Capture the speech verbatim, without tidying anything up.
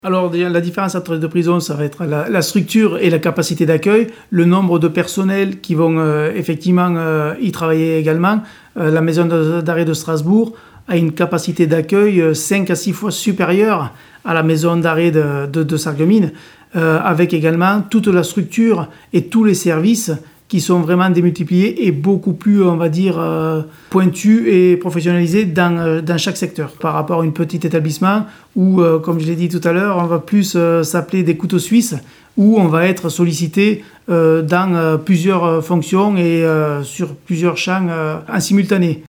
Alors, la différence entre les deux prisons, ça va être la, la structure et la capacité d'accueil, le nombre de personnels qui vont euh, effectivement euh, y travailler également. Euh, la maison d'arrêt de Strasbourg a une capacité d'accueil cinq à six fois supérieure à la maison d'arrêt de, de, de Sarreguemines, euh, avec également toute la structure et tous les services qui sont vraiment démultipliés et beaucoup plus, on va dire, euh, pointus et professionnalisés dans, euh, dans chaque secteur. Par rapport à un petit établissement où, euh, comme je l'ai dit tout à l'heure, on va plus euh, s'appeler des couteaux suisses, où on va être sollicité euh, dans euh, plusieurs fonctions et euh, sur plusieurs champs euh, en simultané.